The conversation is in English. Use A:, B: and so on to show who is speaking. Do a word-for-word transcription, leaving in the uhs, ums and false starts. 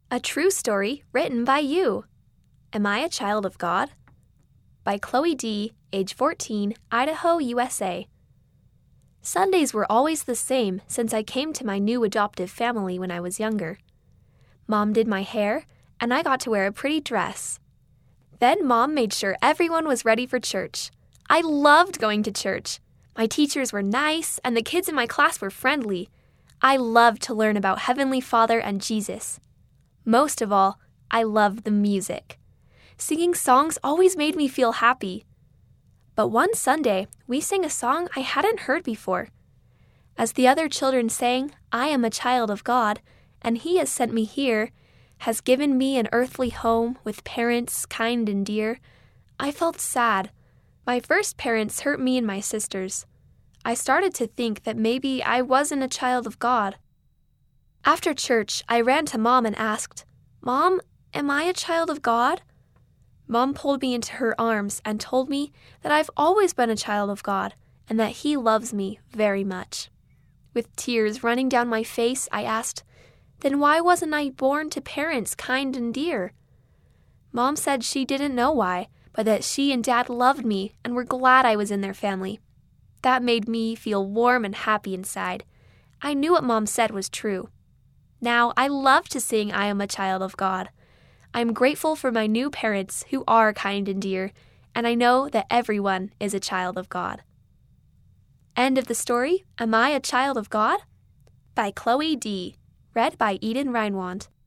A: A true story written by you. Am I a Child of God? By Chloe D., age fourteen, Idaho, U S A. Sundays were always the same since I came to my new adoptive family when I was younger. Mom did my hair, and I got to wear a pretty dress. Then Mom made sure everyone was ready for church. I loved going to church. My teachers were nice, and the kids in my class were friendly. I loved to learn about Heavenly Father and Jesus. Most of all, I loved the music. Singing songs always made me feel happy. But one Sunday, we sang a song I hadn't heard before. As the other children sang, "I am a child of God, and He has sent me here, has given me an earthly home with parents kind and dear," I felt sad. My first parents hurt me and my sisters. I started to think that maybe I wasn't a child of God. After church, I ran to Mom and asked, "Mom, am I a child of God?" Mom pulled me into her arms and told me that I've always been a child of God and that He loves me very much. With tears running down my face, I asked, "Then why wasn't I born to parents kind and dear?" Mom said she didn't know why, but that she and Dad loved me and were glad I was in their family. That made me feel warm and happy inside. I knew what Mom said was true. Now, I love to sing "I Am a Child of God." I'm grateful for my new parents who are kind and dear, and I know that everyone is a child of God. End of the story, Am I a Child of God? By Chloe D., read by Eden Reinwand.